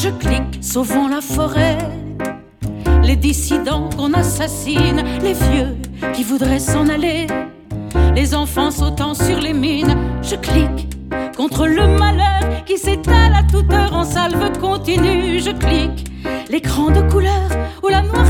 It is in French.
Je clique, sauvons la forêt, les dissidents qu'on assassine, les vieux qui voudraient s'en aller, les enfants sautant sur les mines. Je clique contre le malheur qui s'étale à toute heure en salve continue. Je clique l'écran de couleur où la noirceur